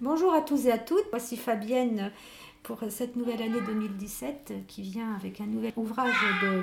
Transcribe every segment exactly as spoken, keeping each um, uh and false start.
Bonjour à tous et à toutes, voici Fabienne pour cette nouvelle année deux mille dix-sept qui vient avec un nouvel ouvrage de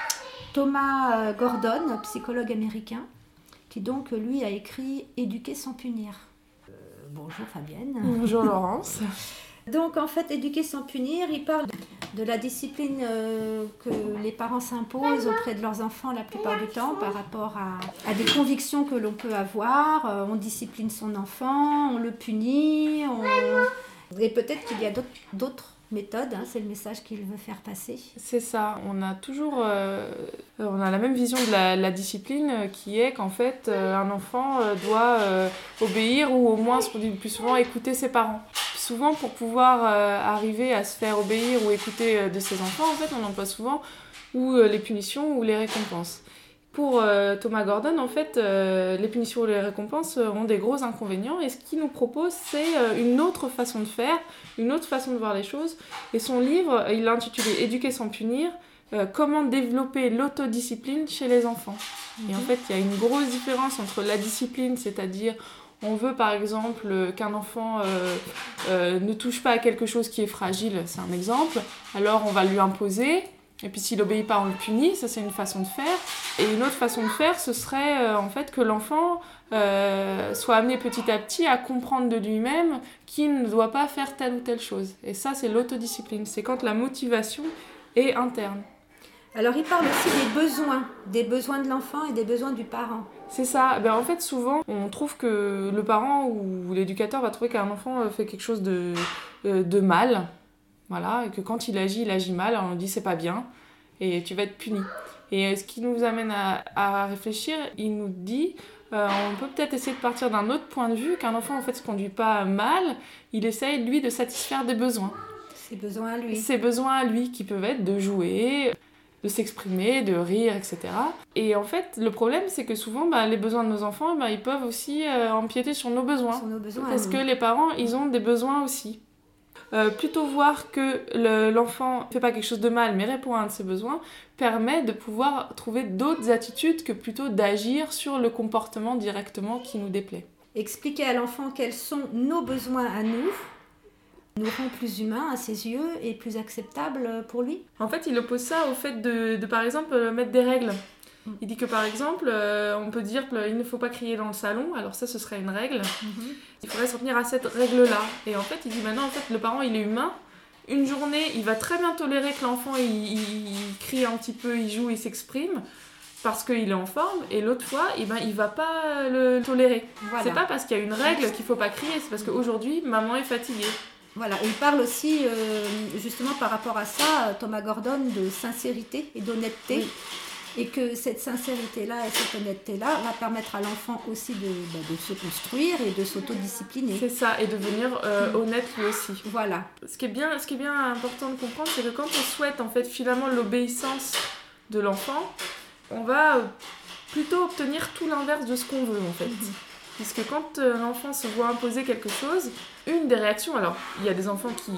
Thomas Gordon, psychologue américain, qui donc lui a écrit « Éduquer sans punir ». Euh, bonjour Fabienne. Bonjour Laurence. Donc en fait, éduquer sans punir, il parle de la discipline euh, que les parents s'imposent auprès de leurs enfants la plupart du temps par rapport à, à des convictions que l'on peut avoir. Euh, on discipline son enfant, on le punit, on... et peut-être qu'il y a d'autres, d'autres méthodes, hein, c'est le message qu'il veut faire passer. C'est ça, on a toujours euh, on a la même vision de la, la discipline euh, qui est qu'en fait euh, un enfant euh, doit euh, obéir ou au moins, ce qu'on dit le plus souvent, écouter ses parents. Souvent, pour pouvoir euh, arriver à se faire obéir ou écouter euh, de ses enfants, en fait, on emploie souvent ou euh, les punitions ou les récompenses. Pour euh, Thomas Gordon, en fait, euh, les punitions ou les récompenses euh, ont des gros inconvénients et ce qu'il nous propose, c'est euh, une autre façon de faire, une autre façon de voir les choses. Et son livre, il l'a intitulé « Éduquer sans punir euh, », comment développer l'autodiscipline chez les enfants. Mmh. Et en fait, il y a une grosse différence entre la discipline, c'est-à-dire on veut par exemple qu'un enfant euh, euh, ne touche pas à quelque chose qui est fragile, c'est un exemple, alors on va lui imposer. Et puis s'il n'obéit pas, on le punit, ça c'est une façon de faire. Et une autre façon de faire, ce serait euh, en fait que l'enfant euh, soit amené petit à petit à comprendre de lui-même qu'il ne doit pas faire telle ou telle chose. Et ça c'est l'autodiscipline, c'est quand la motivation est interne. Alors il parle aussi des besoins, des besoins de l'enfant et des besoins du parent. C'est ça, ben, en fait souvent on trouve que le parent ou l'éducateur va trouver qu'un enfant fait quelque chose de, de mal. Voilà, et que quand il agit, il agit mal, on dit c'est pas bien, et tu vas être puni. Et ce qui nous amène à, à réfléchir, il nous dit, euh, on peut peut-être essayer de partir d'un autre point de vue, qu'un enfant en fait se conduit pas mal, il essaye lui de satisfaire des besoins. Ses besoins à lui. Ses besoins à lui, qui peuvent être de jouer, de s'exprimer, de rire, et cetera. Et en fait, le problème, c'est que souvent, bah, les besoins de nos enfants, bah, ils peuvent aussi euh, empiéter sur nos besoins. Sur nos besoins. Parce que les parents, ils ont des besoins aussi. Euh, plutôt voir que le, l'enfant ne fait pas quelque chose de mal mais répond à un de ses besoins permet de pouvoir trouver d'autres attitudes que plutôt d'agir sur le comportement directement qui nous déplaît. Expliquer à l'enfant quels sont nos besoins à nous nous rend plus humains à ses yeux et plus acceptables pour lui. En fait, il oppose ça au fait de, de par exemple, mettre des règles. Il dit que par exemple, euh, on peut dire qu'il ne faut pas crier dans le salon, alors ça ce serait une règle. Mm-hmm. Il faudrait s'en tenir à cette règle-là. Et en fait, il dit maintenant, en fait, le parent il est humain. Une journée, il va très bien tolérer que l'enfant il, il, il crie un petit peu, il joue, il s'exprime parce qu'il est en forme. Et l'autre fois, eh ben, il va pas le tolérer. Voilà. C'est pas parce qu'il y a une règle qu'il faut pas crier, c'est parce qu'aujourd'hui, maman est fatiguée. Voilà, et il parle aussi, euh, justement par rapport à ça, Thomas Gordon, de sincérité et d'honnêteté. Oui. Et que cette sincérité-là et cette honnêteté-là va permettre à l'enfant aussi de, bah, de se construire et de s'autodiscipliner. C'est ça, et devenir euh, honnête lui aussi. Voilà. Ce qui est bien, ce qui est bien important de comprendre, c'est que quand on souhaite en fait finalement l'obéissance de l'enfant, on va plutôt obtenir tout l'inverse de ce qu'on veut en fait. Mm-hmm. Puisque quand euh, l'enfant se voit imposer quelque chose, une des réactions, alors il y a des enfants qui...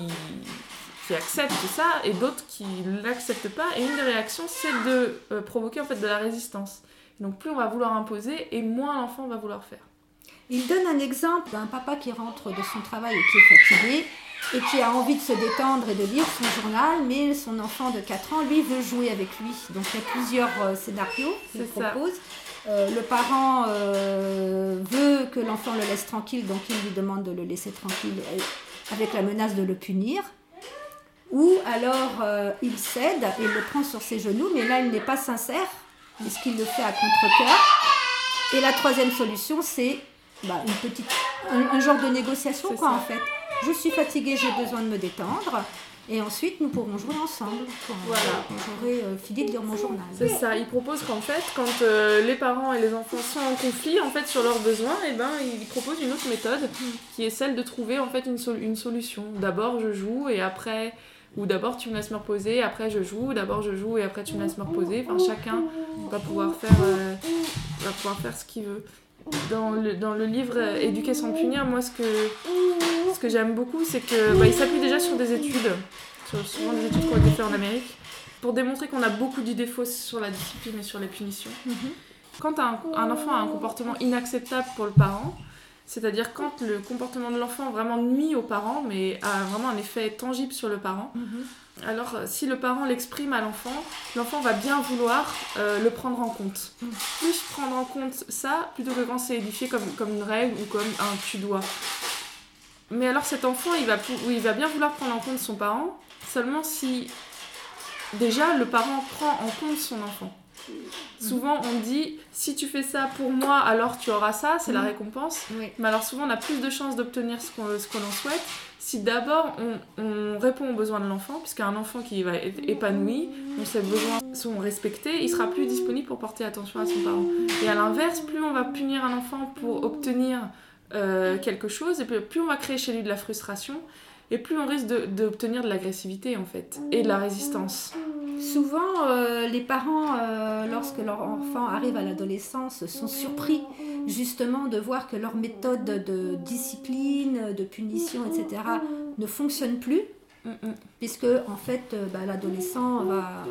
qui acceptent ça et d'autres qui ne l'acceptent pas, et une des réactions c'est de euh, provoquer en fait de la résistance. Donc plus on va vouloir imposer et moins l'enfant va vouloir faire. Il donne un exemple d'un papa qui rentre de son travail et qui est fatigué et qui a envie de se détendre et de lire son journal, mais son enfant de quatre ans lui veut jouer avec lui. Donc il y a plusieurs euh, scénarios qu'il propose. Euh, le parent euh, veut que l'enfant le laisse tranquille, donc il lui demande de le laisser tranquille avec la menace de le punir. Ou alors euh, il cède et le prend sur ses genoux, mais là il n'est pas sincère, puisqu'il le fait à contre-cœur. Et la troisième solution, c'est bah, une petite, un, un genre de négociation, c'est quoi, ça. En fait. Je suis fatiguée, j'ai besoin de me détendre, et ensuite nous pourrons jouer ensemble. Quand, voilà. Quand j'aurai euh, fini de lire mon journal. C'est ça, il propose qu'en fait, quand euh, les parents et les enfants sont en conflit en fait, sur leurs besoins, et ben, il propose une autre méthode, mmh. qui est celle de trouver en fait, une, sol- une solution. D'abord je joue, et après... Ou d'abord tu me laisses me reposer, après je joue, d'abord je joue et après tu me laisses me reposer. Enfin, chacun va pouvoir faire, euh, va pouvoir faire ce qu'il veut. Dans le, dans le livre euh, Éduquer sans punir, moi ce que, ce que j'aime beaucoup, c'est que bah, il s'appuie déjà sur des études, sur souvent des études qui ont été faites en Amérique, pour démontrer qu'on a beaucoup d'idées fausses sur la discipline et sur les punitions. Mm-hmm. Quand un, un enfant a un comportement inacceptable pour le parent, C'est-à-dire quand le comportement de l'enfant vraiment nuit aux parents, mais a vraiment un effet tangible sur le parent. Mm-hmm. Alors si le parent l'exprime à l'enfant, l'enfant va bien vouloir euh, le prendre en compte. Mm. Plus prendre en compte ça, plutôt que quand c'est édifié comme, comme une règle ou comme un tu dois. Mais alors cet enfant, il va, il va bien vouloir prendre en compte son parent, seulement si déjà le parent prend en compte son enfant. Souvent on dit si tu fais ça pour moi alors tu auras ça, c'est mmh. la récompense. Oui. Mais alors souvent on a plus de chances d'obtenir ce qu'on, ce qu'on en souhaite si d'abord on, on répond aux besoins de l'enfant, puisqu'un enfant qui va être épanoui, dont ses besoins sont respectés, il sera plus disponible pour porter attention à son parent. Et à l'inverse, plus on va punir un enfant pour obtenir euh, quelque chose, et plus, plus on va créer chez lui de la frustration, et plus on risque de, d'obtenir de l'agressivité en fait, et de la résistance. Souvent, euh, les parents, euh, lorsque leur enfant arrive à l'adolescence, sont surpris justement de voir que leur méthode de discipline, de punition, et cetera ne fonctionne plus, mm-mm. puisque en fait, euh, bah, l'adolescent va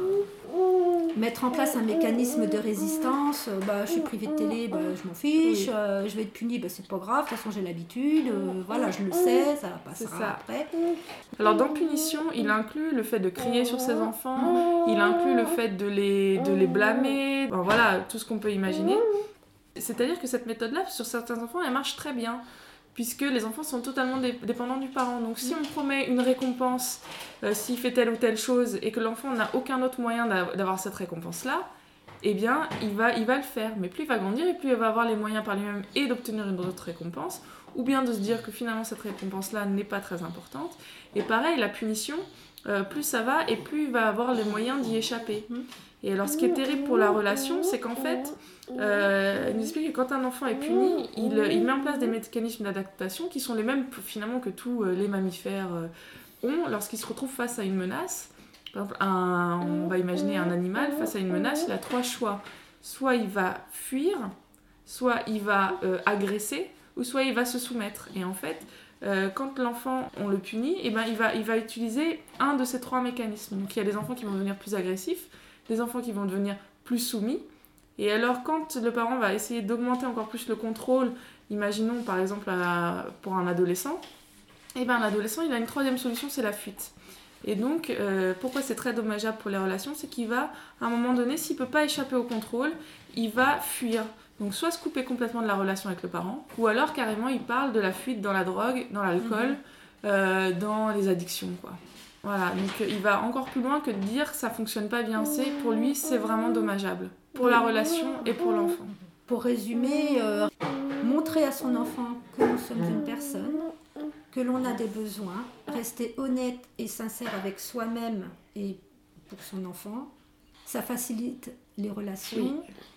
mettre en place un mécanisme de résistance. Bah, je suis privé de télé, bah, je m'en fiche. Oui. Euh, je vais être puni, bah, c'est pas grave. De toute façon, j'ai l'habitude. Euh, voilà, je le sais, ça passera ça. Après. Alors, dans punition, il inclut le fait de crier sur ses enfants. Il inclut le fait de les, de les blâmer. Bon, voilà, tout ce qu'on peut imaginer. C'est-à-dire que cette méthode-là, sur certains enfants, elle marche très bien, puisque les enfants sont totalement dé- dépendants du parent. Donc si on promet une récompense, euh, s'il fait telle ou telle chose, et que l'enfant n'a aucun autre moyen d'avoir cette récompense-là, eh bien, il va, il va le faire. Mais plus il va grandir, et plus il va avoir les moyens par lui-même et d'obtenir une autre récompense, ou bien de se dire que finalement cette récompense-là n'est pas très importante. Et pareil, la punition, euh, plus ça va, et plus il va avoir les moyens d'y échapper. Et alors, ce qui est terrible pour la relation, c'est qu'en fait, euh, il nous explique que quand un enfant est puni, il, il met en place des mécanismes d'adaptation qui sont les mêmes finalement que tous les mammifères ont lorsqu'ils se retrouvent face à une menace. Par exemple, un, on va imaginer un animal face à une menace, il a trois choix. Soit il va fuir, soit il va euh, agresser, ou soit il va se soumettre. Et en fait, euh, quand l'enfant, on le punit, eh ben, il, va, il va utiliser un de ces trois mécanismes. Donc il y a des enfants qui vont devenir plus agressifs, des enfants qui vont devenir plus soumis. Et alors, quand le parent va essayer d'augmenter encore plus le contrôle, imaginons par exemple à, pour un adolescent, et bien l'adolescent, il a une troisième solution, c'est la fuite. Et donc, euh, pourquoi c'est très dommageable pour les relations, c'est qu'il va, à un moment donné, s'il ne peut pas échapper au contrôle, il va fuir. Donc, soit se couper complètement de la relation avec le parent, ou alors carrément, il parle de la fuite dans la drogue, dans l'alcool, mmh. euh, dans les addictions, quoi. Voilà, donc il va encore plus loin que de dire que ça ne fonctionne pas bien, c'est, pour lui, c'est vraiment dommageable. Pour la relation et pour l'enfant. Pour résumer, euh, montrer à son enfant que nous sommes une personne, que l'on a des besoins, rester honnête et sincère avec soi-même et pour son enfant, ça facilite les relations. Oui.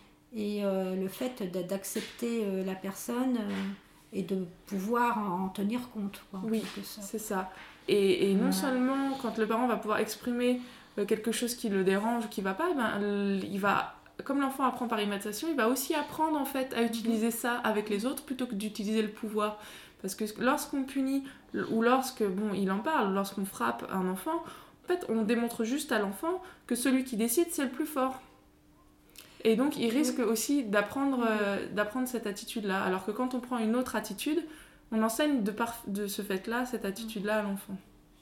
Et euh, le fait d'accepter euh, la personne euh, et de pouvoir en tenir compte. Quoi, oui, c'est ça. Et, et non ouais. seulement quand le parent va pouvoir exprimer euh, quelque chose qui le dérange ou qui ne va pas, eh ben, il va, comme l'enfant apprend par imitation, il va aussi apprendre en fait, à utiliser ça avec les autres plutôt que d'utiliser le pouvoir. Parce que lorsqu'on punit, ou lorsque, bon, il en parle, lorsqu'on frappe un enfant, en fait, on démontre juste à l'enfant que celui qui décide, c'est le plus fort. Et donc, il risque aussi d'apprendre, euh, d'apprendre cette attitude-là. Alors que quand on prend une autre attitude, on enseigne de, par, de ce fait-là, cette attitude-là à l'enfant.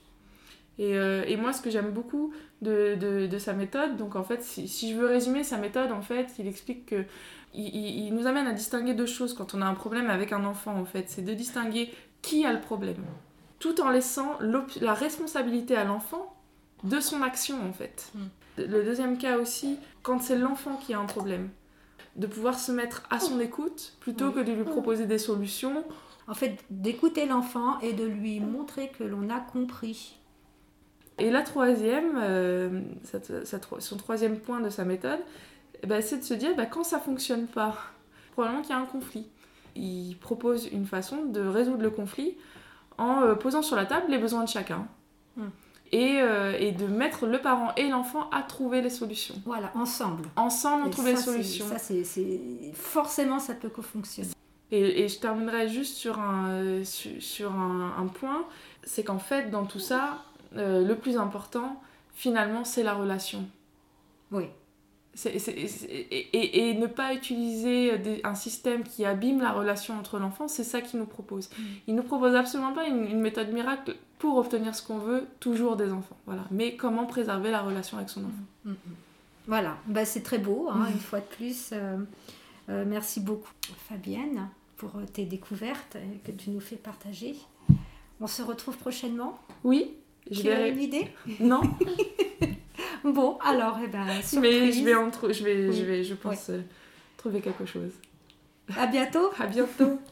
Et, euh, et moi, ce que j'aime beaucoup de, de, de sa méthode, donc en fait, si, si je veux résumer sa méthode, en fait, il explique que il, il, il nous amène à distinguer deux choses quand on a un problème avec un enfant, en fait. C'est de distinguer qui a le problème, tout en laissant la responsabilité à l'enfant de son action, en fait. Mm. Le deuxième cas aussi, quand c'est l'enfant qui a un problème, de pouvoir se mettre à son écoute plutôt oui. que de lui proposer des solutions. En fait, d'écouter l'enfant et de lui montrer que l'on a compris. Et la troisième, euh, cette, cette, son troisième point de sa méthode, eh ben, c'est de se dire, ben, quand ça ne fonctionne pas, probablement qu'il y a un conflit. Il propose une façon de résoudre le conflit en euh, posant sur la table les besoins de chacun. Hum. Et, euh, et de mettre le parent et l'enfant à trouver les solutions. Voilà, ensemble. Ensemble, on trouve les ça, solutions. Ça, c'est, c'est... Forcément, ça peut co-fonctionner. Et, et je terminerai juste sur un, sur, sur un, un point, c'est qu'en fait, dans tout ça, euh, le plus important, finalement, c'est la relation. Oui. C'est, c'est, c'est, et, et, et ne pas utiliser des, un système qui abîme la relation entre l'enfant, c'est ça qu'il nous propose. Mmh. Il nous propose absolument pas une, une méthode miracle pour obtenir ce qu'on veut, toujours des enfants. Voilà. Mais comment préserver la relation avec son enfant. Mmh. Mmh. Voilà, bah, c'est très beau, hein, mmh. une fois de plus. Euh, euh, merci beaucoup Fabienne pour tes découvertes que tu nous fais partager. On se retrouve prochainement. Oui. Tu as une idée ? Non. Bon, alors, eh ben, surprise. Mais je vais, entre... je, vais, oui. je vais, je pense, ouais. euh, trouver quelque chose. À bientôt. À bientôt.